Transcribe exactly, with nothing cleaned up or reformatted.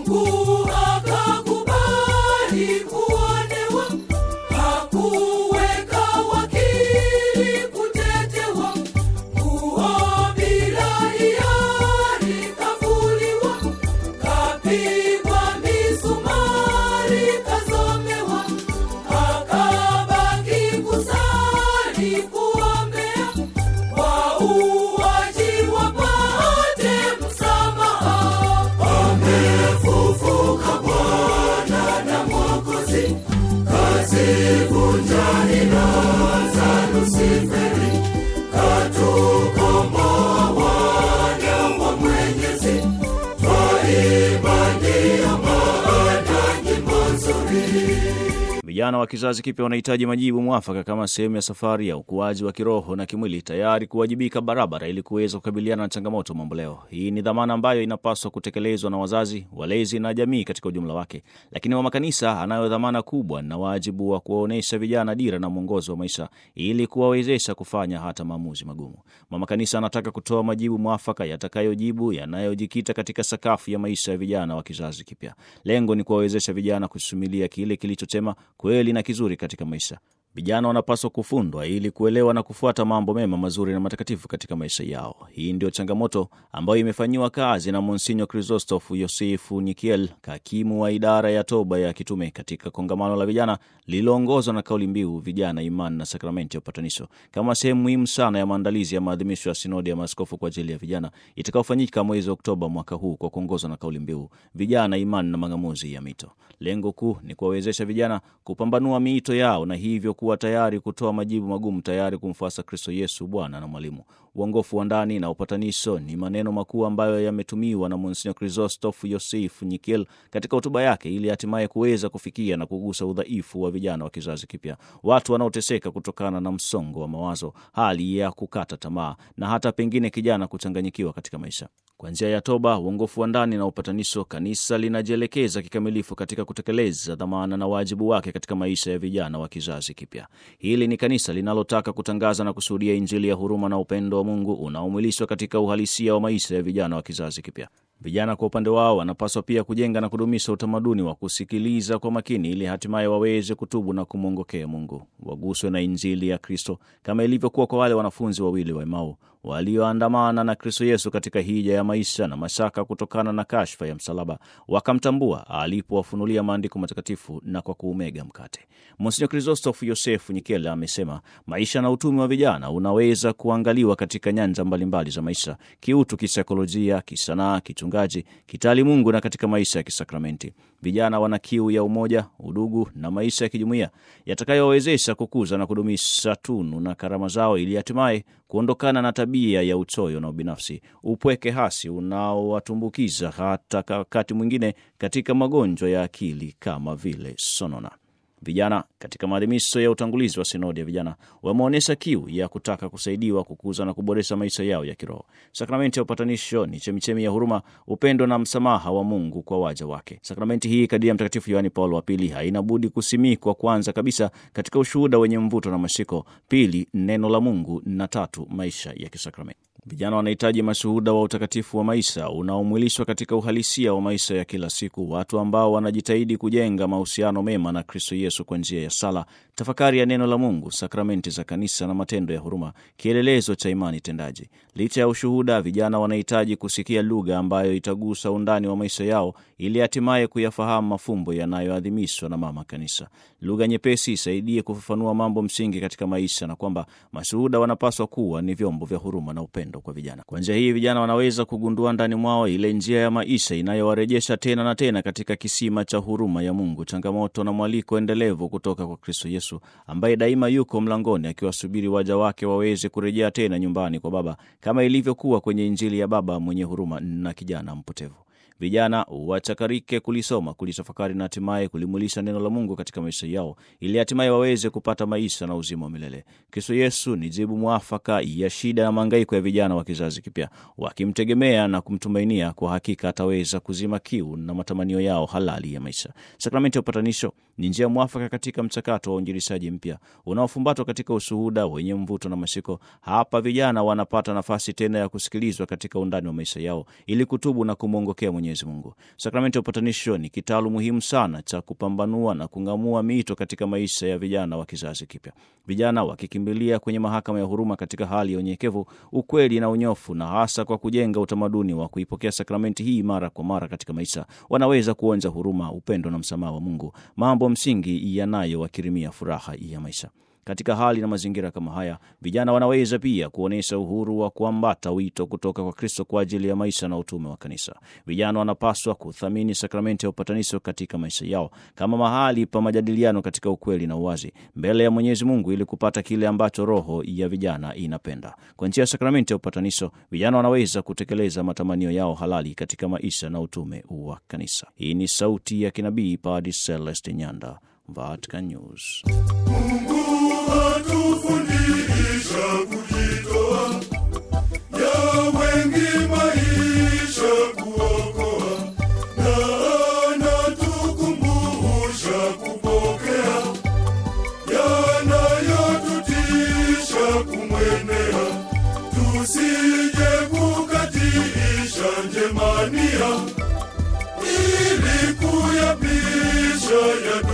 Mungu akakubali kuonewa, hakuweka wakili kutetewa, nguo bila hiari kavuliwa, kapigwa misumari kazomewa, akabaki kusali kuombea wauaji wapate msamaha. Amefufuka Bwana na Mwokozi, kazivunja hila za Lusiferi, katukomboa wana wa Mwenyezi, twaimba ndio maana nyimbo nzuri. Vijana wa kizazi kipya wanahitaji majibu mwafaka kama sehemu ya safari ya ukuaji wa kiroho na kimwili, tayari kuwajibika barabara ili kuweza kukabiliana na changamoto mamboleo. Hii ni dhamana ambayo inapaswa kutekelezwa na wazazi, walezi na jamii katika ujumla wake. Lakini mama kanisa anayo dhamana kubwa na wajibu wa kuwaonesha vijana dira na mwongozo wa maisha ili kuwawezesha kufanya hata maamuzi magumu. Mama kanisa anataka kutoa majibu mwafaka yatakayojibu yanayojikita katika sakafu ya maisha ya vijana wa kizazi kipya. Lengo ni kuwawezesha vijana kusumilia kile kilichochema, kweli na kizuri katika maisha. Vijana wanapaswa kufundwa ili kuelewa na kufuata mambo mema, mazuri na matakatifu katika maisha yao. Hii ndio changamoto ambayo imefanyiwa kazi na Monsinyo Krizostofu Yosefu Nyikiel, hakimu wa idara ya toba ya kitume, katika kongamano la vijana lililoongozwa na kauli mbiu vijana, imani na sakramenti ya upatanisho, kama sehemu muhimu sana ya maandalizi ya maadhimisho ya sinodi ya maaskofu kwa ajili ya vijana itakayofanyika mwezi Oktoba mwaka huu, kwa kuongozwa na kauli mbiu vijana, imani na mang'amuzi ya mito. Lengo kuu ni kuwawezesha vijana kupambanua miito yao na hivyo kuwa tayari kutoa majibu magumu, tayari kumfuasa Kristo Yesu Bwana na Mwalimu. Uongofu wa ndani na upatanisho ni maneno makuu ambayo yametumiwa na Monsinyo Krizostofu Yosefu Nyikiel katika hotuba yake, ili hatimaye kuweza kufikia na kugusa udhaifu wa vijana wa kizazi kipya, watu wanaoteseka kutokana na msongo wa mawazo, hali ya kukata tamaa na hata pengine kijana kuchanganyikiwa katika maisha. Kwa njia ya toba, uongofu wa ndani na upatanisho, kanisa linajielekeza kikamilifu katika kutekeleza dhamana na wajibu wake katika maisha ya vijana wa kizazi kipya. Hili ni kanisa linalotaka kutangaza na kusudia Injili ya huruma na upendo wa Mungu unaomwilishwa katika uhalisia wa maisha ya vijana wa kizazi kipya. Vijana kwa upande wao wanapaswa pia kujenga na kudumisha utamaduni wa kusikiliza kwa makini, ili hatimaye waweze kutubu na kumwongokea Mungu, waguswe na Injili ya Kristo kama ilivyokuwa kwa wale wanafunzi wawili wa Emau walioandamana na Kristo Yesu katika hija ya maisha na mashaka kutokana na kashfa ya msalaba, wakamtambua alipowafunulia maandiko matakatifu na kwa kuumega mkate. Monsinyo Krizostofu Yosefu Nyikiel amesema maisha na utume wa vijana unaweza kuangaliwa katika nyanja mbalimbali za maisha: kiutu, kisaikolojia, kisanaa, kichungaji, kitaalimungu na katika maisha ya kisakramenti. Vijana wana kiu ya umoja, udugu na maisha ya kijumuiya yatakayowezesha kukuza na kudumisha tunu na karama zao, ili hatimaye kuondokana na tabia ya uchoyo na ubinafsi, upweke hasi unaowatumbukiza hata wakati mwingine katika magonjwa ya akili kama vile sonona. Vijana katika maadhimisho ya utangulizi wa sinodi ya vijana wameonyesha kiu ya kutaka kusaidiwa kukuza na kuboresha maisha yao ya kiroho. Sakramenti ya upatanisho ni chemichemi ya huruma, upendo na msamaha wa Mungu kwa waja wake. Sakramenti hii, kadiri ya Mtakatifu Yohane Paulo wa Pili, haina budi kusimikwa kwanza kabisa katika ushuhuda wenye mvuto na mashiko, pili neno la Mungu, na tatu maisha ya kisakramenti. Vijana wanahitaji mashuhuda wa utakatifu wa maisha unaomwilishwa katika uhalisia wa maisha ya kila siku, watu ambao wanajitahidi kujenga mahusiano mema na Kristo Yesu kwa njia ya sala, tafakari ya neno la Mungu, sakramenti za kanisa na matendo ya huruma, kielelezo cha imani tendaji. Licha ya ushuhuda, vijana wanahitaji kusikia lugha ambayo itagusa undani wa maisha yao, ili hatimaye kuyafahamu mafumbo yanayoadhimishwa na mama kanisa. Lugha nyepesi isaidie kufafanua mambo msingi katika maisha, na kwamba mashuhuda wanapaswa kuwa ni vyombo vya huruma na upendo kwa vijana. Kwa njia hii vijana wanaweza kugundua ndani mwao ile njia ya maisha inayowarejesha tena na tena katika kisima cha huruma ya Mungu, changamoto na mwaliko endelevu kutoka kwa Kristo Yesu, ambaye daima yuko mlangoni akiwasubiri waja wake waweze kurejea tena nyumbani kwa Baba, kama ilivyokuwa kwenye Injili ya baba mwenye huruma na kijana mpotevu. Vijana wachakarike kulisoma, kulitafakari na hatimaye kulimulisha neno la Mungu katika maisha yao, ili hatimaye waweze kupata maisha na uzima wa milele. Kristo Yesu ni jibu mwafaka ya shida na mahangaiko ya vijana wa kizazi kipya. Wakimtegemea na kumtumainia, kwa hakika ataweza kuzima kiu na matamanio yao halali ya maisha. Sakramenti ya upatanisho ni njia mwafaka katika mchakato wa uinjilishaji mpya unaofumbatwa katika ushuhuda wenye mvuto na mashiko. Hapa vijana wanapata nafasi tena ya kusikilizwa katika undani wa maisha yao, ili kutubu na kumwongokea Mwenyezi Mungu. Sakramenti ya upatanisho ni kitalu muhimu sana cha kupambanua na kung'amua mito katika maisha ya vijana wa kizazi kipya. Vijana wakikimbilia kwenye mahakama ya huruma katika hali ya unyenyekevu, ukweli na unyofu, na hasa kwa kujenga utamaduni wa kuipokea sakramenti hii mara kwa mara katika maisha, wanaweza kuonja huruma, upendo na msamaha wa Mungu, mambo msingi yanayowakirimia furaha ya maisha. Katika hali na mazingira kama haya, vijana wanaweza pia kuonesha uhuru wa kuambata wito kutoka kwa Kristo kwa ajili ya maisha na utume wa kanisa. Vijana wanapaswa kuthamini sakramenti ya upatanisho katika maisha yao kama mahali pa majadiliano katika ukweli na uwazi mbele ya Mwenyezi Mungu, ili kupata kile ambacho roho ya vijana inapenda. Kwa njia ya sakramenti ya upatanisho, vijana wanaweza kutekeleza matamanio yao halali katika maisha na utume wa kanisa. Hii ni sauti ya kinabii, Padre Celeste Nyanda, Vatican News. Mungu atufundisha kujitoa, ya wengi maisha kuokoa, na anatukumbusha kupokea yanayotutisha kumwendea, tusije kukatisha njemania ili kuyapisha ya